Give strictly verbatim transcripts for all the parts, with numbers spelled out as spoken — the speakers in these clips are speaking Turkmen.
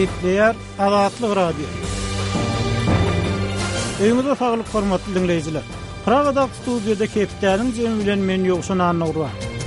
Gepleyer Azatlyk Radio. Öňüňizde saglyk hormatly dinleýijiler. Pragada studiýada Kepdäniň jemi bilen men ýokşun anagyrwa.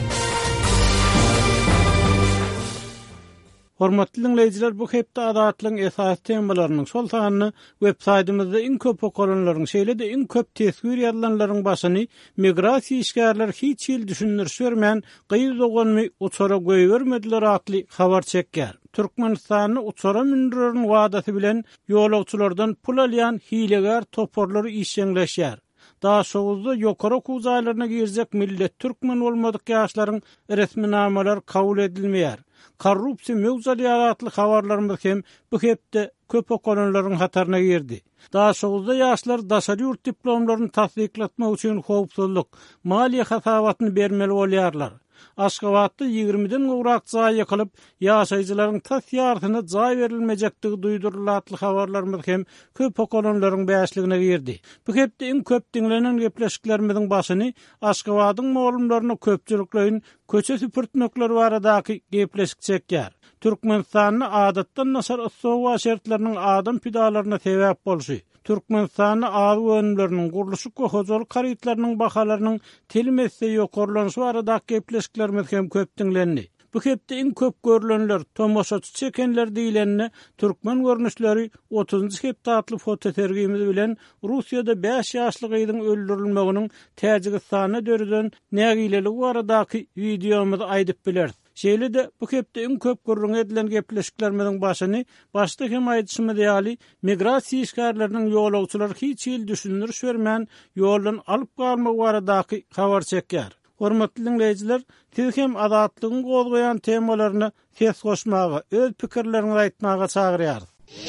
Hormatly dinleýijiler, bu hepde adatlyň esas temalarynyň şol sanyny websaýtymyzda iň köp okulanlaryň şeýle-de iň köp tesgir ýazylanlaryň başyny migrasiýa işgärler hiç ýyl düşündürýär bermän gyýyzgynmy uçara goýbermediler atly habar çekýär. Türkmenistanyny uçara mündürüň wadasy bilen ýolagçylardan pul alýan hilegar toporlary işleňleşýär. Daha şowuzda ýokary kuzaýlaryna girjek millet türkmen bolmadyk ýaşlaryň resminamalar kabul edilmeýär. Korrupsiýa mewzuatly habarlarymyz hem bu hepde köp okulanlaryň hataryna girdi. Daha şowuzda ýaşlar daşary ýurt diplomlaryny tasdiklatmak üçin howpsuzlyk, maliýe hasabatyny bermeli bolýarlar. Aşgabatda ýigrimiden gowrak jaý ýakylyp, ýaşaýjylaryň tas ýartyna jaý berilmejektigi duýdurulatly habarlarymyz hem köp okulanlaryň bäşligine girdi. Bu hepde iň köp dinlenen gepleşiklerimiziň başyny Aşgabatyň mowlumlaryna köpçüliklerin köçe süpürtmekleri baradaky gepleşik çekýär. Türkmenistanyny adatdan nasar sowa şertleriniň adam pidalaryna sebäp bolşy. Türkmenistanyny agy önümleriniň guruluşy hojalyk garytlarynyň bahalarynyň telmesse ýokarlanşy baradaky gepleşiklerimiz hem köp dinlendi. Bu hepde iň köp görülenler tomoşaçy çekenler diýilenine türkmen görnüşleri otuzunçy hepde atly fotosergimiz bilen Russiýada beş ýaşlyk ýygyň öldürilmeginiň Täjikistana döreden nägileli baradaky videomyzy aýdyp biler. Şeýle-de bu hepde iň köp görülen edilen gepleşiklerimiziň başyny başda hem aýdyşymy diýäli migrasiýa işgärleriniň ýolagçylary hiç ýyl düşündürýär bermän ýoldan alyp galmak baradaky habar çekýär. Hormatly dinleýijiler, siz hem adatlygyň gozgaýan temalaryny ses goşmagy, öz pikirleriňizi aýtmagy çagyrýar.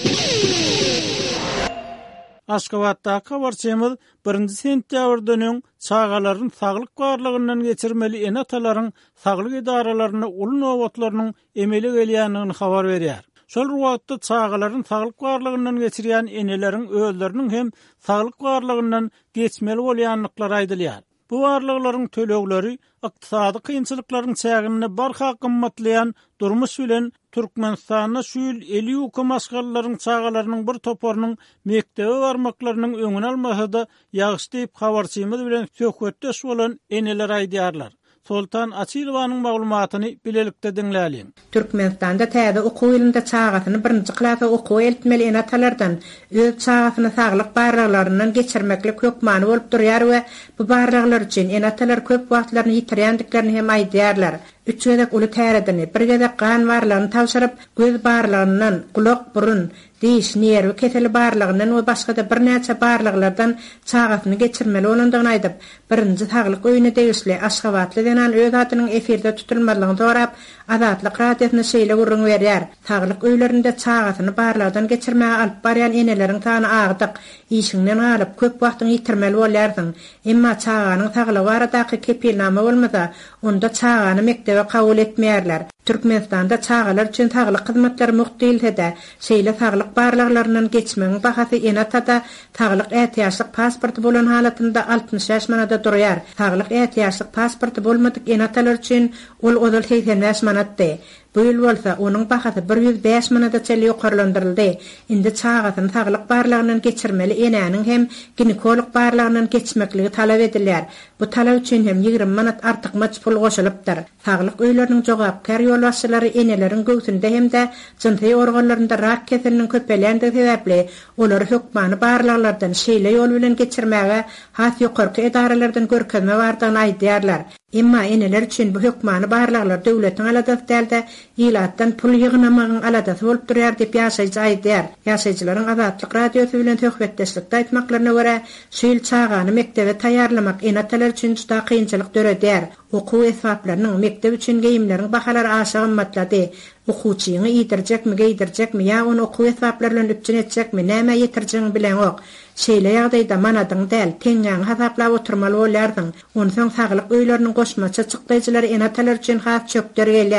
Aşgabatda habarçymyz birinji sentýabrdan çağalaryň saglyk barlygyndan geçirmeli enatalaryň saglyk idaralaryna uly nowatlarynyň emeli gelýändigini habar berýär. Şol wagtda çağalaryň saglyk barlygyndan geçirýän eneleriň özleriniň hem saglyk barlygyndan geçmeli bolýanlyklary aýdylýar. Bu barlyklaryň tölegleri ykdysady kynçylyklaryň çägine barha gymmatlayan durmuş bilen Türkmenistanyna şu ýyl elli hukum aşgallaryň çağalarynyň bir toporunyň mektebe barmaklarynyň öňüne almasada ýagyş diýip habarçymyz bilen söhbetdeş bolan eneler aýdýarlar. Sultan Açylowanyň maglumatyny bilelikde dinläliň. Türkmenistanda täze okuw ýylynda çağatyny birinji klasa okuw eltmeli enatalardan öz çağatyny saglyk barlyklaryndan geçirmeklik hökmany bolup durýar we bu barlyklar üçin enatalar köp wagtlaryny ýitirýändiklerini hem aýdýarlar. Üç gedek uly täredini, bir gedek gan barlagyny tawşyryp, göz barlygyndan, kulak burun, diş, niýer we keteli barlygyndan we başga da bir näçe barlyklardan çağatyny geçirmeli bolandygyny aýdyp, birinji saglyk öýüne degişli Aşgabatly denen öz adynyň efirde tutulmalygyny sorap, Azatlyk radiosyna şeýle gurrun berýär. Saglyk öýlerinde çağatyny barlykdan geçirmäge alyp barýan eneleriň sany agdyk, işiňden galyp köp wagtyny ýitirmeli bolýarsyň. Emma çağanyň saglygy baradaky kepilnama bolmasa, onda çağany mektebe kabul etmeýärler. Türkmenistanda çağalar üçin saglyk hyzmatlar muhtilde, şeýle saglyk barlyklarynyň geçmegiň bahasy enatada saglyk ätiýaçlyk pasporty bolan halatynda altmış ýaş manada durýar. Saglyk ätiýaçlyk pasporty bolmadyk enatalar üçin ol odal seksen ýaş manatdy. Bu ýyl bolsa onuň bahasy bir yüz beş manada çeli ýokarlandyryldy. Indi çağatyny saglyk barlygyndan geçirmeli enäniň hem ginekolog barlygyndan geçmekligi talap edilýär. Bu talap üçin hem ýygrimi manat artyk maç pul goşulypdyr. Saglyk öýleriniň jogapkar ýolbaşçylary eneleriň göwsünde hem de jynty organlarynda rak keseliniň köpelendigi sebäpli olar hökmany barlyklardan şeýle ýol bilen geçirmäge has ýokarky edaralardan görkezme bardygyny aýdýarlar. Emma eneler üçin bu hökmany barlyklar döwletiň aladasy dälde ýylatdan pul ýygnamagyň aladasy bolup durýar diýip ýaşaýjy aýdýar. Ýaşaýjylaryň Azatlyk radiosy bilen töhbetdeşlikde aýtmaklaryna görä, şeýle çağany mektebe taýýarlamak enatalar üçin juda kynçylyk döredýär. Okuw esbaplarynyň mektep üçin geyimleriň bahalary aşağı gymmatlady. Okuwçyny ýitirjekmi, geydirjekmi ýa onu okuw esbaplary bilen üpçün etjekmi, näme ýetirjegiň bilen ok. Şeýle ýagdaýda manadyň däl, teňňäň hasaplap oturmaly bolýardyň. Onuň saglyk öýleriniň goşmaça çykdyjylary enatalar üçin has çökder gelýär.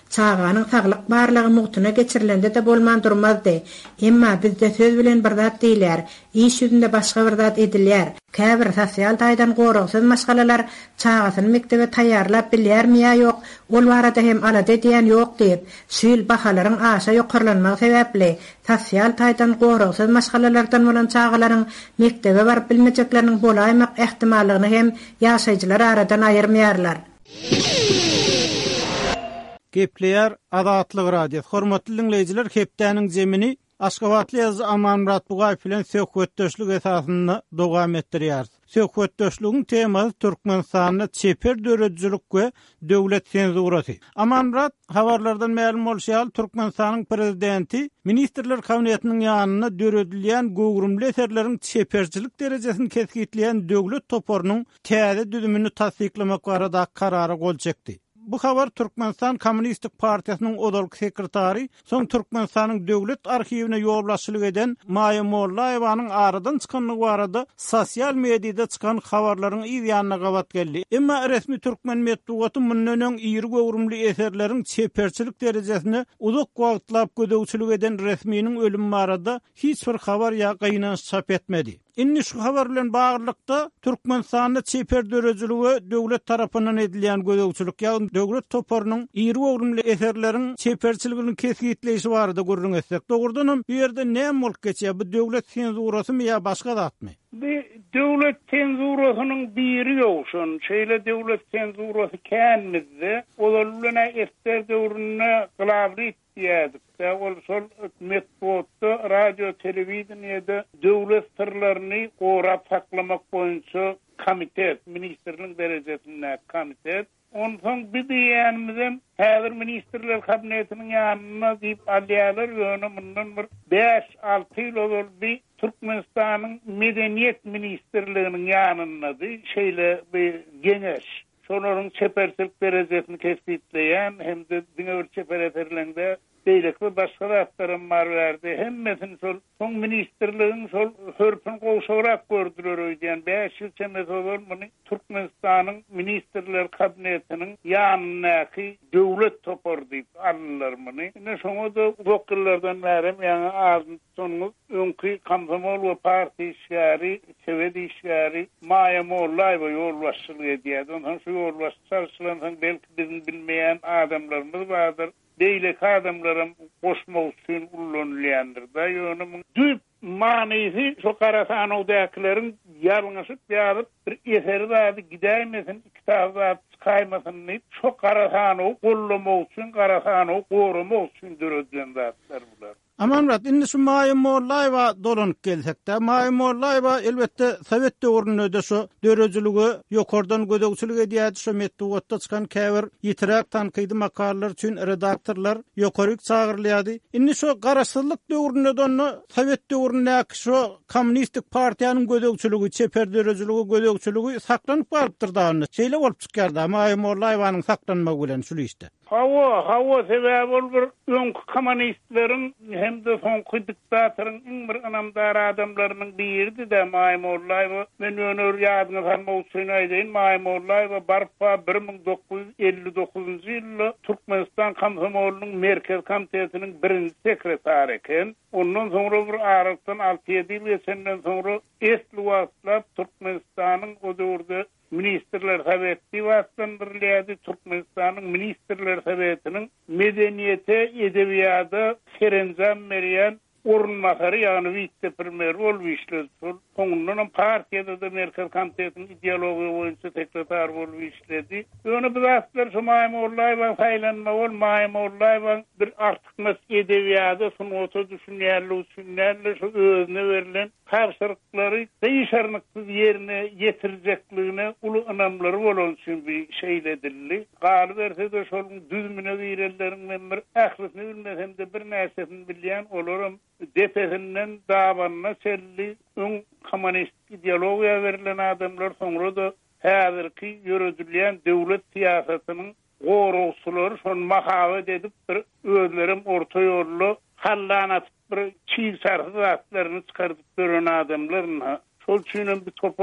çağanyň saglyk barlygy mugtyna geçirilende de bolman durmazdy. Emma bizde söz bilen bir zat diýler, iş ýüzünde başga bir zat edilýär. Käbir sosial taýdan goragsyz maşgalalar çağasyny mektebe taýýarlap bilýärmi ýa ýok, ol barada hem alada diýen ýok diýip, şüýl bahalaryň aşa ýokarlanmagy sebäpli sosial taýdan goragsyz maşgalalardan bolan çağalaryň mektebe baryp bilmejekleriniň bolaýmak ähtimallygyny hem ýaşaýjylar aradan aýyrmaýarlar. Gepleýär Azatlyk radio. Hormatly dinleýijiler, hepdäniň jemini Aşgabatly ýazy Amanmurat Bugaýew bilen söhbetdeşlik esasyny dowam etdirýär. Söhbetdeşligiň temasy Türkmenistanyň çeper döredjilik we döwlet senzurasy. Amanmurat habarlardan ma'lum bolýar, Türkmenistanyň prezidenti ministrler kabinetiniň ýanyna döredilýän gowrumly eserleriň çeperçilik derejesini kesgitleýän döwlet toporunyň täze düzümini tasdiklamak barada karary gol çekdi. Bu habar Türkmenistan Kommunistik Partiýasynyň odalky sekretary, soň Türkmenistanyň döwlet arhiwine ýolbaşçylyk eden Maýa Mollaýewanyň aradan çykanlygy barada sosial mediada çykan habarlaryň ýanyna gabat geldi. Emma resmi türkmen medeniýeti mundan öň ýyry gowrumly eserleriň çeperçilik derejesine uzak wagtlap gödäwçilik eden resminiň ölüm barada hiç bir habar ýa gaýnanç çap etmedi. Inni şu habar bilen baglanykda Türkmenistanyň çeper döredjiligi döwlet tarapyndan edilýän gödäwçilik ýa döwlet toporunyň ýyry gowrumly eserleriň çeperçiligini kesgitleýişi barada görüň etsek, dogrudan bu ýerde näme bolup geçýär? Bu döwlet senzurasy ýa başga zatmy? Bu döwlet senzurasynyň biri ýokşun. Şeýle döwlet senzurasy känmizde, olarlyna eser döwrüne gylabry ýadyk. Ol şol medeniýetde, radio, telewizionyada döwlet sirlerini gorap saklamak boýunça komitet, ministrliň derejesinde komitet. Ondan bir diýenimizden häzir ministrler kabinetiniň ýanyna diýip alýarlar, ýöne mundan bir beş alty ýyl boldy Türkmenistanyň medeniýet ministrliginiň ýanyna şeýle bir geňeş. Şolaryň çeperçilik derejesini kesgitleýän hemde diňe çeper eserlerinde beýlekde başga zatlarym bar berdi. Hemmesini şol soň ministrligiň şol hörpün gowşarak gördüler öýdän beş ýyl çemezler muny Türkmenistanyň ministrler kabinetiniň ýanynaky döwlet topor diýip alýarlar muny. Ine şoňa da wekillerden bärim ýa-ni azyn soňy öňki Komsomol we parti işgäri, Sowet işgäri Maýa Mollaýew ýolbaşçylyk edýär. Ondan şu ýolbaşçylygyň belki bizim bilmeýän adamlarymyz bardyr. Beýlek adamlarym goşmak üçin ullanylýandyr da ýöne düp manyzy şu Karasanowdakylaryň ýalňyşyp ýazyp bir eseri zady gidäýmesin, kitap zady çykaýmasyn diýip şu Karasanow gollamak üçin, Karasanow goramak üçin döredýän zatlar bular. Amanmurat, indi şu Maýa Mollaýewa dolanyp gelsek de, Maýa Mollaýewa elbetde Sowet döwründe şu döredjiligi ýokardan gödäwçilik edýärdi, şu medeniýetde çykan käbir ýitirak tankydy makalalar üçin redaktorlar ýokaryk çagyrylýardy. Indi şu garaşsyzlyk döwründe donu Sowet döwründe şu Kommunistik Partiýanyň gödäwçiligi, çeper döredjiligi gödäwçiligi saklanyp barypdyr da. Şeýle bolup çykýardy Maýa Mollaýewanyň saklanmagy bilen şu işte. Hawa, hawa sebäbi bir öňkü kommunistleriň hemde soňky diktatorun iň bir anamdar adamlarynyň biridi de Maýa Mollaýew. Men öňür ýadyňy harmak üçin aýdyn, Maýa Mollaýew barpa bir ming dokuz ýüz elli dokuzunjy ýylda Türkmenistan Komsomolunyň merkez komitetiniň birinji sekretary eken. Ondan soňra bir aralykdan alty ýedi ýyl geçenden soňra esli wagtlap Türkmenistanyň o döwürde Ministrler Soweti wagtlandyrylýardy. Türkmenistanyň Ministrler Sowetiniň medeniýete, edebiýata serenjam berýän orunmasary ýa-ni vice-premier bolup işledi. Soňundan partiýada da merkez komitetiniň ideologiýa boýunça sekretar bolup işledi. Ýöne bu zatlar şu Maýa Mollaýew saýlanma bol, Maýa Mollaýew bir artykmaz edebiýata sunuwata düşünýärli üçin şu özüne berilen tapşyryklary değişerniksiz ýerine ýetirjekligine uly anamlary bolan üçin bir şeýledildi. Galy berse de şol düzmüne girenleriň men bir ählisini bilmesem de bir näsesini bilýän olaram defesinden dawanna selli öň kommunist ideologiýa berilen adamlar soňra da häzirki ýöredilýän döwlet siýasatynyň goragçylary şonu mahawet edip bir özlerim orta ýollu hallanat bir çiğ sarhı zatlaryny çykardyp gören adamlaryna şol üçin bir topor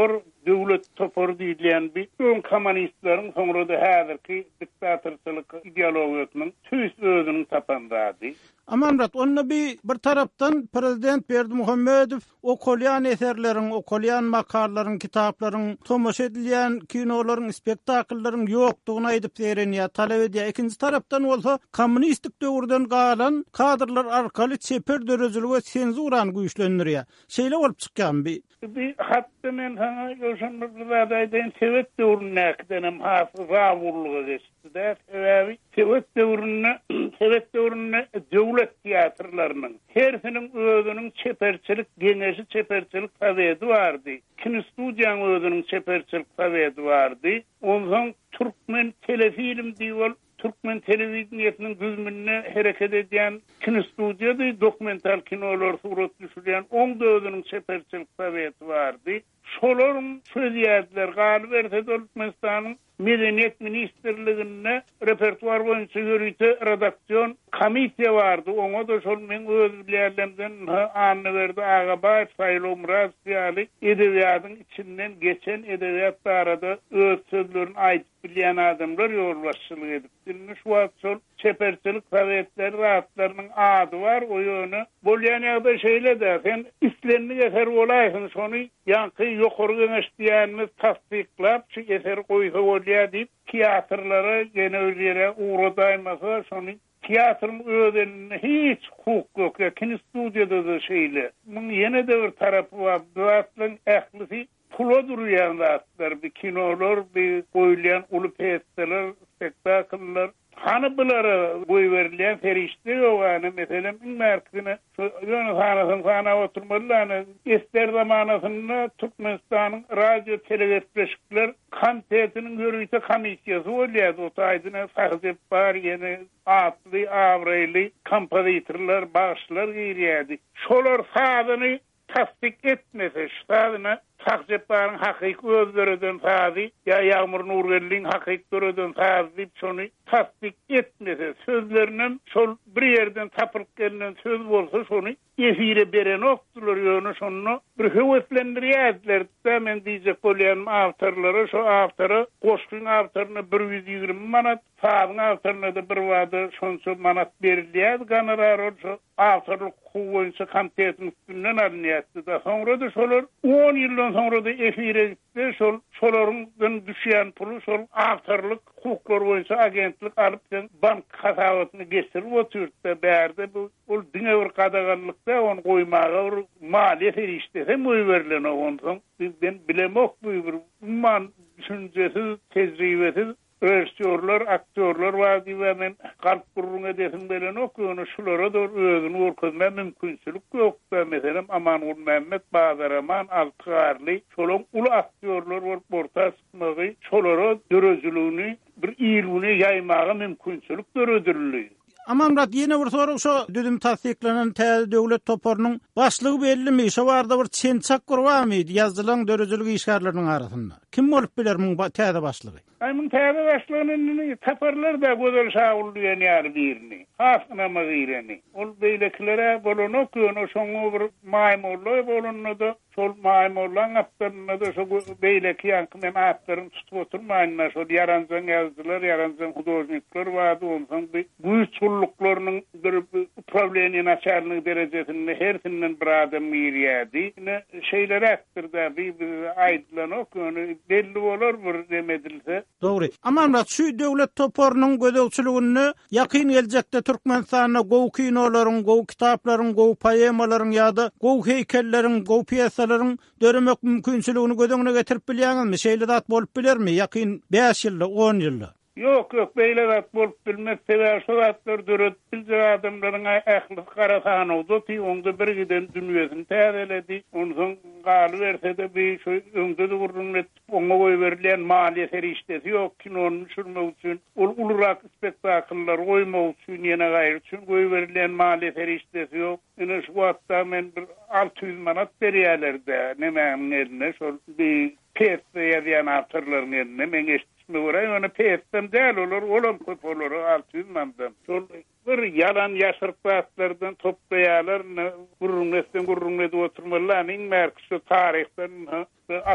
döwlet topor diýilen bir ön kommunistlaryň soňra da häzirki diktatorçylyk ideologiýasynyň tüýs özüniň tapandady. Amanrat, onna bir, bir tarapdan Prezident Berdimuhammedow o kolyan eserlerin, o kolyan makarlaryň, kitaplaryň, tomoşa edilýän kinolaryň, spektaklaryň ýokdugyny aýdyp berenýär, talap edýär. Ikinji tarapdan bolsa kommunistik döwürden galan kadrlar arkaly çeper dörözüligi we sensurany güýçlendirýär. Şeýle bolup çykýan bir Bir hatta men sana ýoşanmazlyğa daýdan Sowet döwrüne gidenem hafy rawurlygy geçdi. Ewi Sowet döwrüne, Sowet döwrüne döwlet teatrlarynyň hersiniň özüniň çeperçilik geňeşi çeperçilik tabiaty bardy. Kinostudiýanyň özüniň çeperçilik tabiaty bardy. Ondan Türkmen telefilm diýil Türkmen telewizionynyň düzmünne hereket edýän kinostudiýady, dokumental kinolar surat düşürýän on döwrüniň çeperçilik tabiaty bardy. Şolaryň sözýärler galyp berse Türkmenistanyň Medeniýet Ministrligine repertuar boýunça ýörüýte redaksion komisiýa bardy. Oňa da şol men öz bilýärlerimden anny berdi. Agabay Saýlo Muraz diýýäli edebiýatyň içinden geçen edebiýat barada öz sözlerini aýdyp bilýän adamlar ýolbaşçylyk edip dinni şu wagt çeperçilik fäaliýetleri rahatlarynyň ady bar. O ýöne bolýan ýagda şeýle de sen islenni eser bolaýsyn şonu ýanky ýokary geňeş diýänimiz tasdiklap şu eser goýsa bolýar diýip teatrlara gene özlere uğradaýmasa şonu teatrın ödeline hiç hukuk yok. Ya kinostudiýada da şeýle. Bunun ýene de bir tarapy bar. Döwletliň ählisi pula durýan zatlar, bir kinolar, bir goýulýan uly pýesalar, spektakllar. Hani bulara boy verilen ferişte yok yani mesela merkezine yönü sanasın sana oturmalılar ister zamanasında Türkmenistan'ın radyo televizyonlar komitetinin görüntü komisyası oluyordu o taydına sahip var yeni atlı avraylı kompozitörler bağışlar giriyordu. Şolar sağdını tasdik etmese şadına Takcepbarın hakiki özleriden tazi, ya Yağmur Nurgeli'nin hakiki özleriden tazi deyip şonu tasdik etmese, sözlerinin şol bir yerden tapılıp gelen söz olsa şonu efire beren oktular yönü şonu bir hüvetlendiriyorlar. Ben diyecek olayan avtarlara, şu avtarı, koşkun avtarına bir yüz yirmi manat, sağın avtarına da bir vadı şonsu manat veriliyordu. Ganarar şu avtarlık kuvvetsi komitetin üstünden alınıyordu da sonra da şolar on yıldan sonra da efire gitti, şol, şolarından düşen pulu, şol avtarlık hukuklar boyunca agentlik alıp bank hasabatını geçirip oturdu da bärde bu ol dine bir kadagallıkta onu koymağa bir maliyet eriştese boy verilen ondan ben bilemok bu bir umman düşüncesiz, tecrübesiz rejissörler, aktörler var ve men kalp kurrun edesin belen okuyunu şulara da özünü orkazma mümkünsülük yok da mesela Amanul Mehmet, Bazar Aman, Altıgarlı şolun ulu aktörler var orta sıkmağı şolara dörözülüğünü bir iyiliğini yaymağa mümkünsülük dörödürlüğü. Amanrat ýene bir soru şu düdüm tasdiklenen täze döwlet toporunyň başlygy bellimi? Şo barda bir çençak gurbamy ýazylan dörejiligi işgärleriň arasynda. Kim bolup biler muň täze başlygy? Aýmyň täze başlygyny taparlar da gözel şagulýan ýar birini. Hasna magireni. Ol beýlekilere bolany köňe şoňa bir maýmurly bolanydy. Şol maýmurlaň aptaryna da şo beýleki ýanky men aptaryny tutup oturmaýan şol ýaranjan ýazgylar, ýaranjan hudojnikler wady ondan bu çulluklarının bir problemini açarlığı derecesinde her sinden bir adam giriyadi. Ne şeyleri aktırda bir aydlan okunu belli olur bir demedilse. Doğru. Amanrat şu döwlet toporunun gödökçülüğünü yakın gelecekte Türkmenistan'a gow kinolaryň, gow kitaplaryň, gow poemalaryň ýa-da gow heykellerin, gow piýesalaryň döremek mümkünçülüğünü gödöňüne getirip bilýäňizmi? Şeýle zat bolup bilermi? Yakın beş ýylda, on ýylda. Yok yok beýle zat bolup bilmez. Sever şu zatlar döret bilje adamlaryň ähli garasan oldu. Ti onda bir giden dünýesini täzeledi. Ondan galy berse de bir şu öňde de gurrunlet oňa goý berilen maliýet erişdesi yok. Kinonyň şurmak üçin ul ulrak spektakllar goýmak üçin ýene gaýry üçin goý berilen maliýet erişdesi yok. Ine şu wagtda men bir alty yüz manat berýärler-de. Nemäň eline şol bir piyesa ýazýan awtorlaryň eline men mi oraya onu peyestem değil olur, olam köp olur, altı yüz mandan. Sol bir yalan yaşırtlatlardan toplayalar, gurrunletten gurrunlede oturmalarının merkezi tarihten Ataoğuz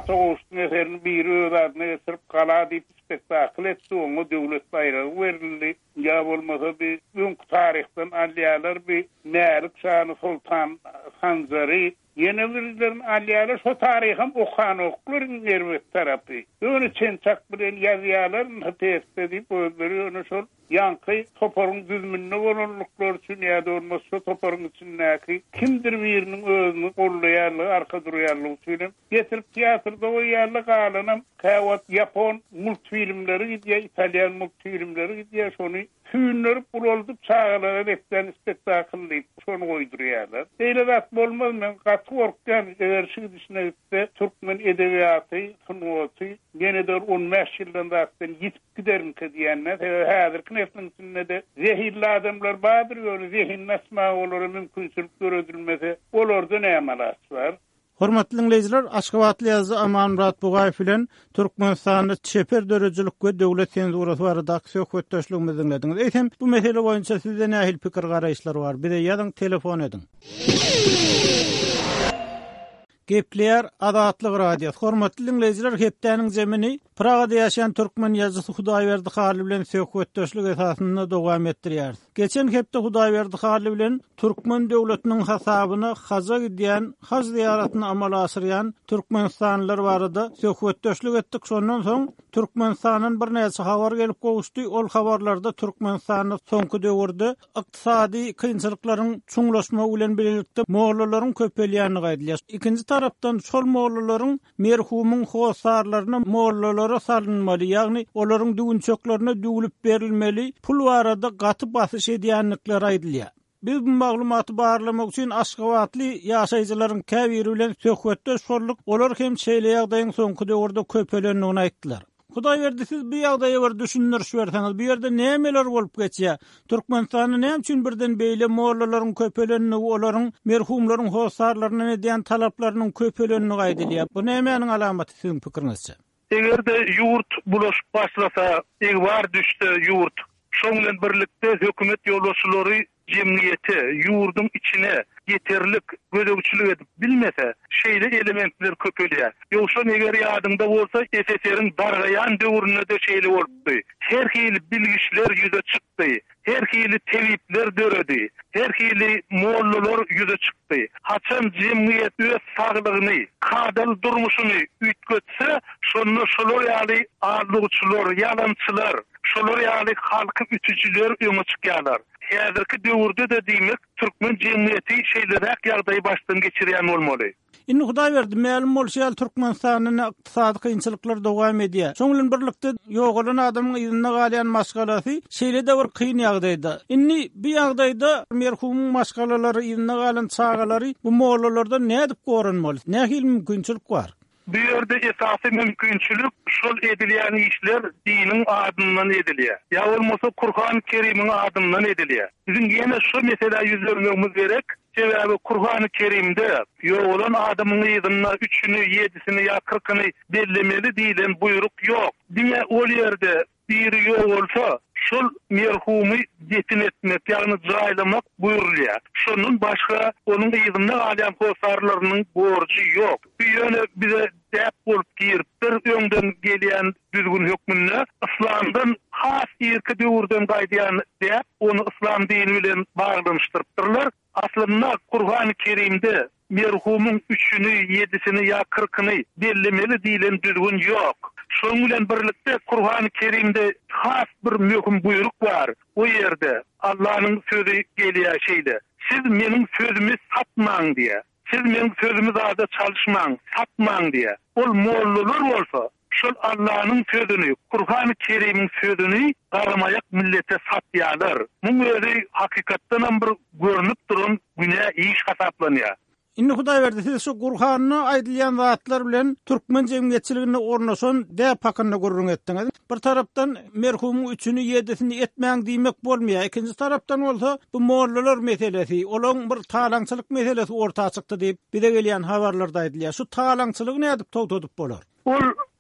Mesela bir öğretmen esirip kala deyip spektakl etti, onu devlet bayrağı verildi. Ya olmasa bir ön tarihten alyalar bir Melik Şanı Sultan Hanzari yeni birilerin alyalar şu tarihim okan okların nervet tarafı. Öyle çençak bilen yazıyaların hateste deyip öbürü onu şol yankı toparın düzmününe olurluklar için ya da olmazsa toparın içindeki kimdir birinin özünü kollayarlığı, arka duruyarlığı söyleyeyim. Getirip tiyatrda o yerlik ağlanım kavat Japon multfilmleri gidiyor, İtalyan multfilmleri gidiyor, şonu tüyünleri buloldup çağılara repten spektakıllayıp şonu koyduruyorlar. Eyle de olmaz men katı korktan eğer şu dışına etse Türkmen edebiyatı, sunuatı yeniden on beş yıldan da yitip giderim ki diyenler. Hazır kneftin içinde de zehirli adamlar bağdırıyor, zihin nasma olur, mümkünsülük görüldülmesi. Olurdu ne emalas var? Hormatly dinleyijiler, Aşgabatly ýazgy Aman Murat Bugaýew bilen Türkmenistanyň çeper dörejilik we döwlet senzurasy barada söhbetdeşligimizi dinlediňiz. Eýsem, bu mesele boýunça sizde nähil pikir garaýşlar bar? Bir de ýazyň, telefon edin. Gepler Adatlyk radio. Hormatly dinleyijiler, hepdeniň jemini Pragada ýaşaýan türkmen ýazgysy Hudaýberdi Haly bilen söhbetdeşlik esasynda dowam etdirýär. Geçen hepde Hudaýberdi Haly bilen Türkmen döwletiniň hasabyna haza gidýän, haz ziýaratyny amala asyrýan türkmenistanlylar barada söhbetdeşlik etdik. Şondan soň Türkmenistanyň bir näçe habar gelip gowuşdy. Ol habarlarda Türkmenistanyň soňky döwürde ykdysady kynçylyklaryň çuňlaşma bilen birlikde moğollalaryň köpelýäni gaýdylýar. Ikinji tarapdan şol moğollalaryň merhumyň howsarlaryna moğollalara salynmaly, ýagny olaryň düňçeklerine düwülip berilmeli, pul barada gaty basyş edýänlikler aýdylýar. Biz bu maglumaty barlamak üçin Aşgabatly ýaşaýjylaryň käbiri bilen söhbetdeş boldyk. Olar hem şeýle ýagdaýyň soňky döwürde köpelendigini aýtdylar. Hudaýberdi, siz bu ýagdaýa bir düşündiriş berseňiz, bu ýerde nämeler bolup geçýär? Türkmenistanyň näme üçin birden beýle moğollalaryň köpelenigi, olaryň merhumlaryň howsarlaryna edýän talaplarynyň köpelenigi aýdylýar. Bu nämeň alamaty siziň pikiriňizçe? Egerde yurt bulaşıp başlasa, egbar düştü yurt. Şoňlan birlikde hökümet ýolbaşçylary jemgyýeti yurdun içine yeterlik gödөгçülük edip bilmese şeýle elementler köpelýär. Ýogşa eger ýadynda bolsa S S R'in dargaýan döwründe de şeýle bolupdy. Her hili bilgiçler ýüze çykdy. Her hili tebipler döredi. Her hili moğollalar ýüze çykdy. Haçan jemgyýet öz saglygyny, kadal durmuşyny ütgetse, şonu şolar ýaly arlygçylar, ýalançylar, şolar ýaly halky ütüjüler öňe çykýarlar. Häzirki döwürde de diýmek türkmen jemgyýeti şeýlerek ýagdaýy başdan geçirýän bolmaly. Indi Hudaýberdi, ma'lum bolsa Türkmenistanyň ykdysady kynçylyklar dowam edýär. Şoňlan birlikde ýogalan adamyň ýygyna galýan maşgalasy şeýle de bir kyn ýagdaýda. Indi bu ýagdaýda merhumyň maşgalalary ýygyna galan çagalary bu moğollalarda nädip goranmaly? Nähil mümkinçilik bar? Bu ýerde esasy mümkinçilik şol edilýän işler diniň adyndan edilýär. Ya bolmasa Kur'an-ı Kerim'iň adyndan edilýär. Bizim ýene şu mesele ýüzlenmemiz gerek. Sebäbi Kur'an-ı Kerim'de ýolan adamyň ýygyna üçini, ýedisini ýa kırkyny bellemeli diýilen buyruk ýok. Diňe ol ýerde bir ýol bolsa, şol merhumy detin etmek, ýagny jaýlamak buyrulýar. Şonun başga onuň ýygyna galýan howsarlarynyň borjy ýok. Bu ýöne bize däp bolup giripdir, öňden gelýän düzgün hökmünde İslamdan has ýerki döwürden gaýdýan däp onu İslam dini bilen baglanşdyrpdyrlar. Aslında Kur'an-ı Kerim'de merhumun üçünü, yedisini ya kırkını bellemeli diýilen düzgün ýok. Şoň bilen birlikde Kur'an-ı Kerim'de has bir möhüm buyruk var. O ýerde Allah'ın sözü gelýär şeýle. Siz meniň sözümi satmaň diýär. Siz meniň sözümi zada çalışmaň, satmaň diýär. Ol mollalar bolsa, şol Allah'ın sözünü, Kur'an-ı Kerim'in sözünü garamayak millete satýarlar. Bu öýde hakykatdan bir görünüp duran günä iş hasaplanýar. Indi Hudaýberdi, siz şu Kur'anyny aýdylýan zatlar bilen türkmen jemgyýetçiligine ornaşan däp hakynda gurrun etdiňiz. Bir tarapdan merhumyň üçini, ýedisini etmäň diýmek bolmaýar. Ikinji tarapdan bolsa bu moğollalar meselesi, olaň bir talaňçylyk meselesi ortaga çykdy diýip bir de gelýän habarlarda aýdylýar. Şu talaňçylygy nädip togtadyp bolar? Ol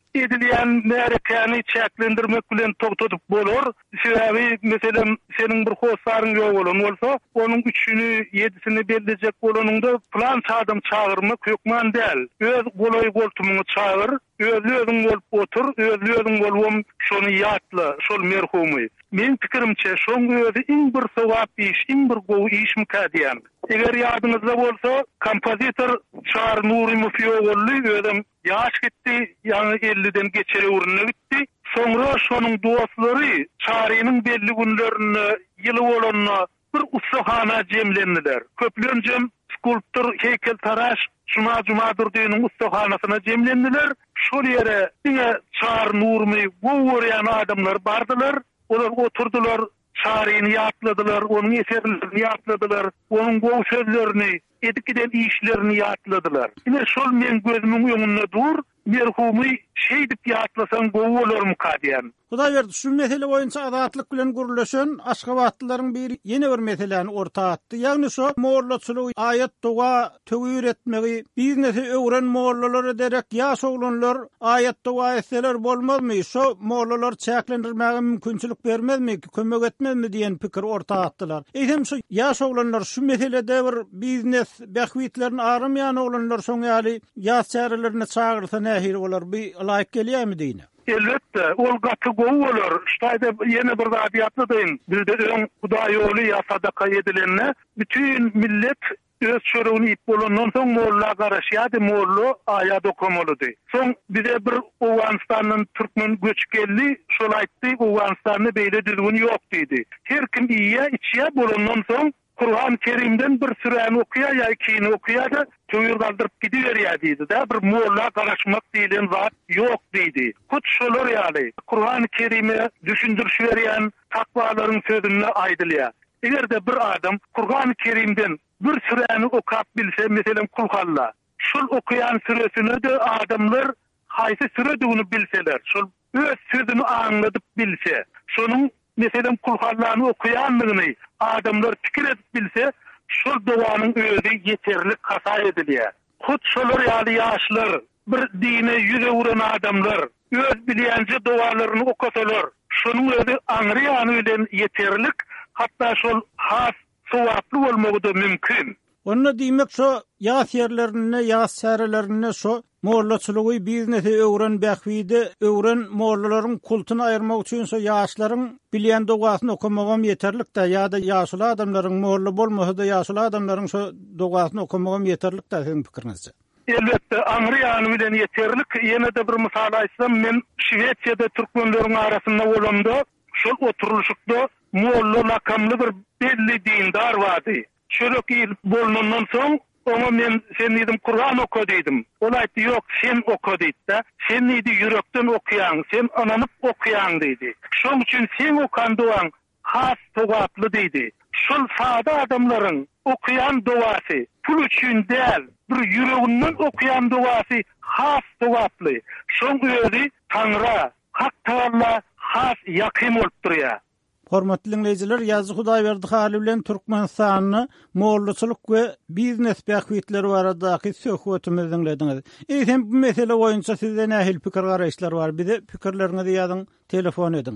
edilen närekäni çäklendirmek bilen togtadyp bolar. Sebäbi meselem senin bir hosaryň ýok bolan bolsa, onuň üçünü, yedisini belirlejek bolanyňda plan çağırdım çağırmak hökman däl. Öz golay goltumuny çağır, özlüň bolup otur, özlüň bolum şonu ýatla, şol merhumy. Men pikirimçe şoň özi iň bir sowap iş, iň bir gowy iş mükadiýän. Eger ýadyňyzda bolsa, kompozitor Çar Nuri Mufiyogully ödüm ýaş gitdi, ýani elliden geçeri uruna gitdi. Soňra şonuň dostlary Çarynyň belli günlerini, ýyly bolanyna bir ustahana jemlendiler. Köplenjem skulptor, heykeltaraş Cuma Cumadır diýiniň ustahanasyna jemlendiler. Şol ýere diňe Çar Nurmy gowy adamlar bardylar. Olar oturdular, Çaryny ýatladylar, onuň eserlerini ýatladylar, onuň gowy sözlerini, edikden işlerini ýatladylar. Ine şol men gözümüň öňünde dur, merhumy şey dip ýatlasaň gowy bolar mukadiýan. Hudaý berdi, şu mesele boýunça adatlyk bilen gürleşen Aşgabatlylaryň bir ýene bir meseleni orta atdy. Ýagny şu mollaçylyk, ayat doga tögür etmegi, biznesi öwren mollalar ederek ýaş oglanlar ayat doga etseler bolmazmy? Şu mollalar çäklendirmäge mümkinçilik bermezmi, kömek etmezmi diýen pikir orta atdylar. Eýsem şu ýaş oglanlar şu meselede bir biznes behwitlerini aramayan oglanlar soň ýaly ýaş çärelerini çağırsa nähir bolar? Bir laýyk gelýärmi diýne? Elbette, ol gaty gowy bolar. Ştaýda ýene bir zat ýatladyň. Bizde öň Hudaý ýoly ýa sadaka edilenne bütün millet öz çöreğini ip bolandan soň molla garaşýady, molla aýa dokumoludy. Soň bize bir Owganistanyň türkmen göçüp geldi, şol aýtdy, Owganistanyň beýle düzgün ýok diýdi. Her kim iýe içýä bolandan soň Kur'an-ı Kerim'den bir süren okuya ya ikini okuya da tüyür kaldırıp gidiver diýdi da bir molla garaşmak diýilen zat yok diýdi. Kut şolar ýaly. Kur'an-ı Kerim'e düşündürüş berýän takvalaryň sözüne aýdylýar. Egerde bir adam Kur'an-ı Kerim'den bir süreni okap bilse, meselem Kulhalla, şol okuyan süresini de adamlar haýsy sürediğini bilseler, şol öz sözünü anladıp bilse, şonun meselem Kulhallany okuyanlygyny adamlar pikir edip bilse, şol dowanyň özü ýeterlik kasa edilýär. Hut şolar ýaly ýaşlar, bir dine ýüze uran adamlar, öz bilýänçe dowalaryny okasalar, şonuň özü aňrýany bilen ýeterlik, hatda şol has sowaply bolmagy da mümkin. Onu diýmek şu ýaş ýerlerine, ýaş şäherlerine şu mollaçylygy, biznesi öwren bähwide, öwren mollalaryň kultuny aýyrmak üçin şu ýaşlaryň bilýän dogasyny okumagam ýeterlik da, ýa-da ýaşly adamlaryň molla bolmasa da ýaşly adamlaryň şu dogasyny okumagam ýeterlik da sizin pikirinizçe. Elbette, aňrýany bilen ýeterlik. Ýene de bir mysal aýtsam, men Şwetsiýada türkmenleriň arasynda bolamda, şol oturulşykda molla lakamly bir belli dindar bardy. Çörek ýyl bolundan soň ona men sen diýdim Kur'an oku diýdim. Ol aýtdy ýok, sen oku diýdi. Sen diýdi ýürekden okuyan, sen ananyp okuyan diýdi. Şoň üçin sen okan dogan has togaply diýdi. Şol sada adamlaryň okuyan dowasy pul üçin däl, bir ýüreginden okuyan dowasy has togaply. Şoň özi Taňra, Hak Taala has ýakyn bolup durýar. Hormatly dinleyijiler, ýazy Hudaýberdi hali bilen Türkmenistanyny mollaçylyk we biznes bähwitleri baradaky söhbetimizi dinlediňiz. Eýsem bu mesele boýunça sizde nähil pikir garaşlar bar? Bize pikirleriňizi ýazyň, telefon ediň.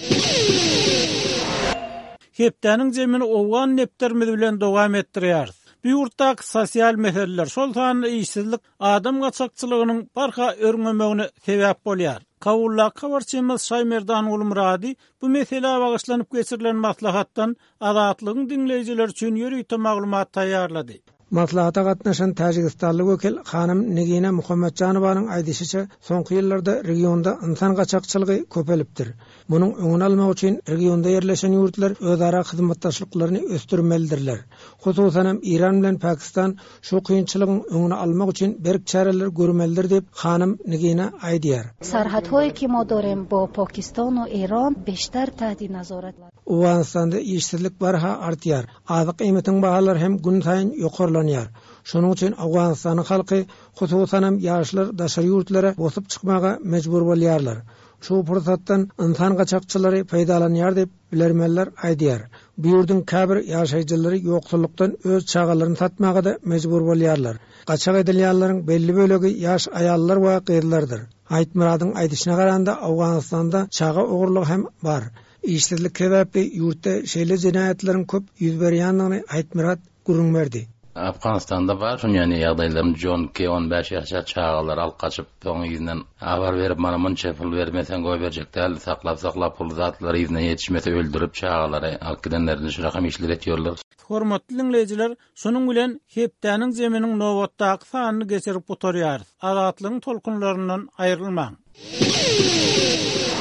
Hepdeniň jemini owgan nepderimiz bilen dowam etdirýäris. Bu ýurtdaky sosial meseleler, şol sany işsizlik, adam gaçakçylygynyň barha örňemegine sebäp bolýar. Kawulla kawarçymyz Şaýmerdan Ulmurady bu mesele bagyşlanyp geçirilen maslahatdan adatlygyň dinleyijiler üçin ýörükde maglumat taýýarlady. Maslahata gatnaşan Tajikistanlyk wekil Hanym Nigina Muhammadjanowaň aýdýşyça, soňky ýyllarda regionda insan gaçakçylygy köpelipdir. Munyň öňüni almak üçin regionda ýerleşen ýurtlar özara hyzmatdaşlyklaryny ösdürmelidirler. Hususan hem İran bilen Pakistan şu kynçylygyň öňüni almak üçin berk çäreler görmelidir diýip Hanym Nigina aýdýar. Sarhathoy ki ma dorim bo Pakistan we Iran beşter tahti nazorat var. Owganistanda işsizlik barha artýar. Azyk ýemetiň bahalary hem gün saýyn ýokarlanýar. Şonuň üçin Awganistanyň halky, hususan hem ýaşlar daşary ýurtlara bosup çykmaga mejbur bolýarlar. Şu pursatdan insan gaçakçylary peýdalanýar diýip bilermeler aýdýar. Bu ýurdun käbir ýaşaýjylary ýoksullukdan öz çagalaryny satmaga da mejbur bolýarlar. Gaçak edilýärlaryň belli bölegi ýaş aýallar we gyzlardyr. Aýtmuradyň aýdyşyna garanda Awganistanda çaga ogurlygy hem bar. İşsizlik sebäpli ýurtda şeýle jinaýatleriň köp ýüz berýändigini Aýtmurat gurulmerdi. Afganistan'da var. Yani ýagdaýlarym on iki on beş ýaşa çağalar alyp kaçyp soň ýyzynyň habar berip mana munça pul bermesen goý berjekler, saklap saklap pul zatlary ýyzyna ýetişmese öldürüp çağalary alyp gidenlerini şu rakam işler etýärler. Hormatly dinleýijiler, şonuň bilen hepdäniň zeminiň nowatdaky sanyny geçirip oturýar. Azatlygyň tolkunlaryndan aýrylmaň.